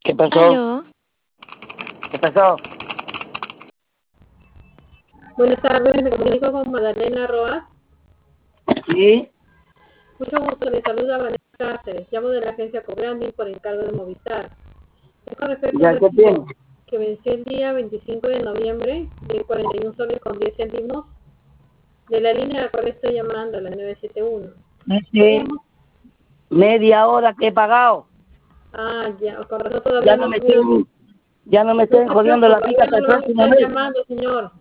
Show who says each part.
Speaker 1: ¿Qué pasó?
Speaker 2: Aló.
Speaker 1: ¿Qué pasó?
Speaker 3: Buenas tardes, me comunico con Magdalena Roas.
Speaker 1: Sí,
Speaker 3: Mucho gusto, le saluda Vanessa Cáceres. Llamo de la agencia Cobranding por encargo de Movistar. Es con respecto a
Speaker 1: ¿ya
Speaker 3: un
Speaker 1: qué tiene?
Speaker 3: recibo que venció el día 25 de noviembre de 41 soles con 10 céntimos de la línea a la cual estoy llamando, la 971.
Speaker 1: Sí, media hora que he pagado.
Speaker 3: Ah, ya, con razón todavía
Speaker 1: Ya no
Speaker 3: no
Speaker 1: me
Speaker 3: pude.
Speaker 1: estén, ya no me
Speaker 3: No
Speaker 1: estén
Speaker 3: se
Speaker 1: jodiendo la
Speaker 3: preocupe,
Speaker 1: vida
Speaker 3: todavía
Speaker 1: hasta
Speaker 3: no
Speaker 1: el
Speaker 3: lo van a
Speaker 1: próximo
Speaker 3: estar
Speaker 1: mes.
Speaker 3: llamando, señor.